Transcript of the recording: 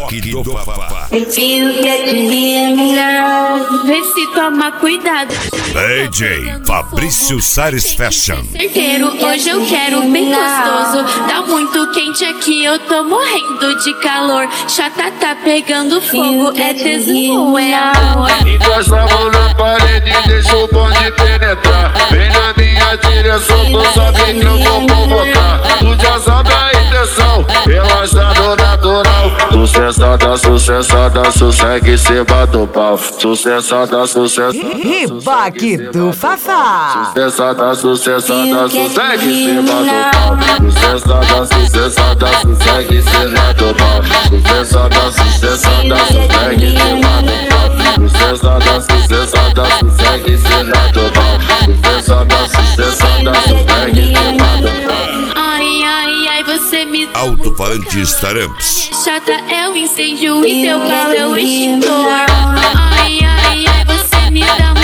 toque do Fafá. Vê se toma cuidado. DJ Fabrício Sares Fashion. Certeiro, hoje eu quero bem gostoso. Tá muito quente aqui, eu tô morrendo de calor. Chata tá pegando fogo, é tesão, é amor. Encosta a mão na parede e deixa o bonde penetrar. Vem na minha direção, tu sabe que eu vou provocar. Tu já sabe a intenção, relaxado natural. Sucessada, sossegue cima do pau. Sucessada, Ribaque do Fafá. Sucessada, sossegue cima do pau. Sucessada, sossegue cima do pau. Sucessada, sossegue cima do pau. Sucessada, sossegue cima do pau. Sucessada, sossegue cima do pau. Ai, você me dá Alto-falante Staramps. chata, é o incêndio e teu pé é o extintor. Ai, você me dá